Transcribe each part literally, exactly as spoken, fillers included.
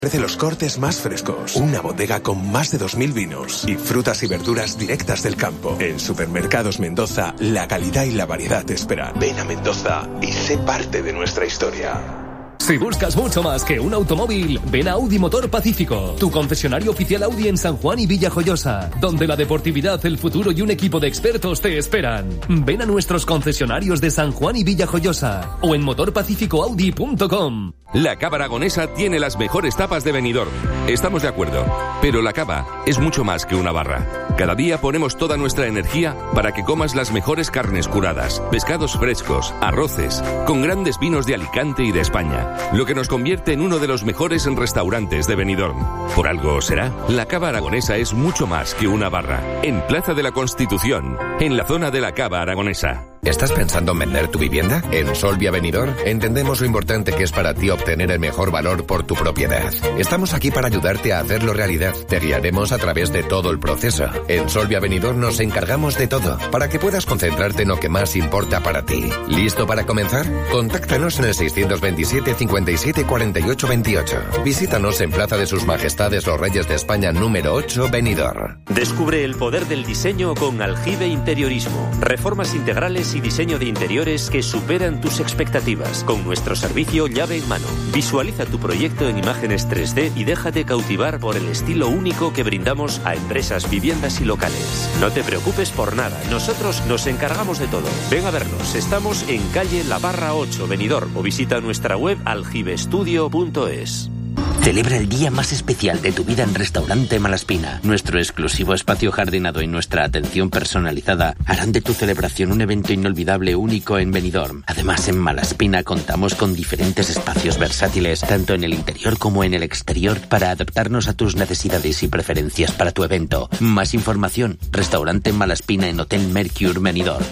Ofrece los cortes más frescos, una bodega con más de dos mil vinos y frutas y verduras directas del campo. En Supermercados Mendoza, la calidad y la variedad te esperan. Ven a Mendoza y sé parte de nuestra historia. Si buscas mucho más que un automóvil, ven a Audi Motor Pacífico, tu concesionario oficial Audi en San Juan y Villajoyosa, donde la deportividad, el futuro y un equipo de expertos te esperan. Ven a nuestros concesionarios de San Juan y Villajoyosa o en motor pacífico audi punto com. La Cava Aragonesa tiene las mejores tapas de Benidorm. Estamos de acuerdo, pero la cava es mucho más que una barra. Cada día ponemos toda nuestra energía para que comas las mejores carnes curadas, pescados frescos, arroces, con grandes vinos de Alicante y de España, lo que nos convierte en uno de los mejores restaurantes de Benidorm. Por algo será, la Cava Aragonesa es mucho más que una barra. En Plaza de la Constitución, en la zona de la Cava Aragonesa. ¿Estás pensando en vender tu vivienda? En Solvia Benidorm entendemos lo importante que es para ti obtener el mejor valor por tu propiedad. Estamos aquí para ayudarte a hacerlo realidad. Te guiaremos a través de todo el proceso. En Solvia Benidorm nos encargamos de todo, para que puedas concentrarte en lo que más importa para ti. ¿Listo para comenzar? Contáctanos en el seiscientos veintisiete, cincuenta y siete, cuarenta y ocho, veintiocho. Visítanos en Plaza de Sus Majestades los Reyes de España número ocho, Benidorm. Descubre el poder del diseño con Aljibe Interiorismo. Reformas integrales y diseño de interiores que superan tus expectativas, con nuestro servicio llave en mano. Visualiza tu proyecto en imágenes tres D y déjate cautivar por el estilo único que brindamos a empresas, viviendas y locales. No te preocupes por nada, nosotros nos encargamos de todo. Ven a vernos, estamos en calle La Barra ocho, Benidorm, o visita nuestra web aljibestudio punto es. Celebra el día más especial de tu vida en Restaurante Malaspina. Nuestro exclusivo espacio jardinado y nuestra atención personalizada harán de tu celebración un evento inolvidable, único en Benidorm. Además, en Malaspina contamos con diferentes espacios versátiles, tanto en el interior como en el exterior, para adaptarnos a tus necesidades y preferencias para tu evento. Más información, Restaurante Malaspina en Hotel Mercure Benidorm.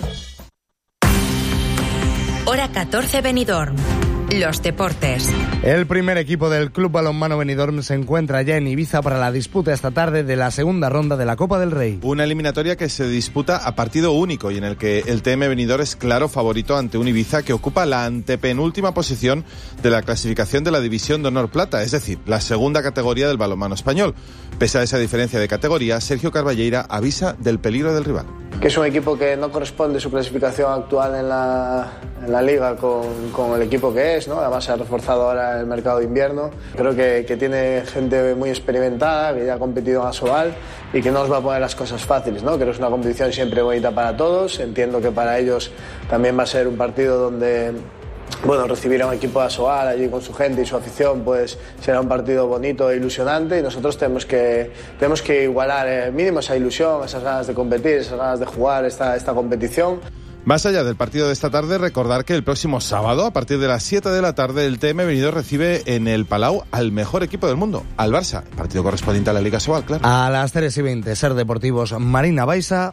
Hora catorce, Benidorm. Los deportes. El primer equipo del Club Balonmano Benidorm se encuentra ya en Ibiza para la disputa esta tarde de la segunda ronda de la Copa del Rey. Una eliminatoria que se disputa a partido único y en el que el T M Benidorm es claro favorito ante un Ibiza que ocupa la antepenúltima posición de la clasificación de la División de Honor Plata, es decir, la segunda categoría del balonmano español. Pese a esa diferencia de categoría, Sergio Carballeira avisa del peligro del rival. Que es un equipo que no corresponde su clasificación actual en la, en la liga con, con el equipo que es, ¿no? Además se ha reforzado ahora el mercado de invierno. Creo que, que tiene gente muy experimentada, que ya ha competido en Asobal y que no os va a poner las cosas fáciles, ¿no? Creo que es una competición siempre bonita para todos. Entiendo que para ellos también va a ser un partido donde, bueno, recibir a un equipo de Asobal allí con su gente y su afición, pues será un partido bonito e ilusionante, y nosotros tenemos que, tenemos que igualar eh, mínimo esa ilusión, esas ganas de competir, esas ganas de jugar esta, esta competición. Más allá del partido de esta tarde, recordar que el próximo sábado, a partir de las siete de la tarde, el T M Benidorm recibe en el Palau al mejor equipo del mundo, al Barça, partido correspondiente a la Liga Asobal, claro. A las tres y veinte, Ser Deportivos, Marina Baixa.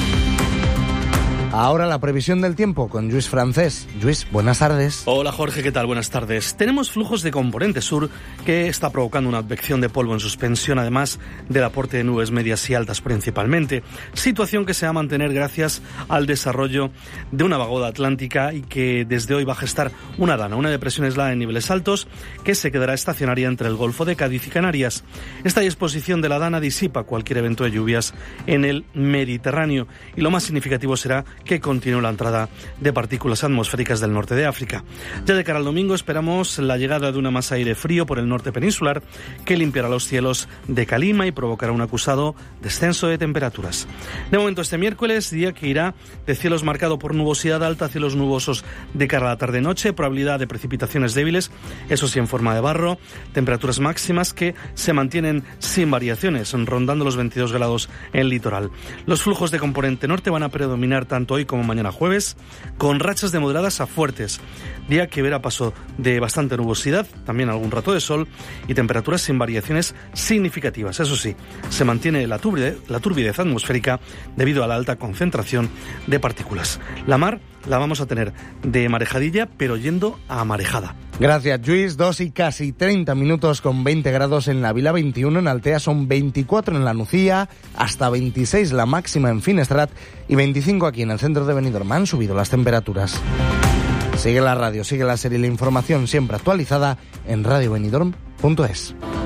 Ahora la previsión del tiempo con Lluís Francés. Lluís, buenas tardes. Hola Jorge, ¿qué tal? Buenas tardes. Tenemos flujos de componente sur que está provocando una advección de polvo en suspensión, además del aporte de nubes medias y altas principalmente. Situación que se va a mantener gracias al desarrollo de una vaguada atlántica y que desde hoy va a gestar una dana, una depresión aislada en niveles altos que se quedará estacionaria entre el Golfo de Cádiz y Canarias. Esta disposición de la dana disipa cualquier evento de lluvias en el Mediterráneo y lo más significativo será que continúe la entrada de partículas atmosféricas del norte de África. Ya de cara al domingo esperamos la llegada de una masa de aire frío por el norte peninsular que limpiará los cielos de calima y provocará un acusado descenso de temperaturas. De momento este miércoles, día que irá de cielos marcado por nubosidad alta a cielos nubosos de cara a la tarde-noche, probabilidad de precipitaciones débiles, eso sí en forma de barro, temperaturas máximas que se mantienen sin variaciones, rondando los veintidós grados en el litoral. Los flujos de componente norte van a predominar tanto hoy como mañana jueves, con rachas de moderadas a fuertes. Día que verá paso de bastante nubosidad, también algún rato de sol y temperaturas sin variaciones significativas. Eso sí, se mantiene la turbidez, la turbidez atmosférica debido a la alta concentración de partículas. La mar la vamos a tener de marejadilla, pero yendo a marejada. Gracias, Lluís. Dos y casi treinta minutos con veinte grados en la Vila, veintiuno en Altea, son veinticuatro en la Nucía, hasta veintiséis la máxima en Finestrat y veinticinco aquí en el centro de Benidorm. Han subido las temperaturas. Sigue la radio, sigue la serie y la información siempre actualizada en radio benidorm punto es.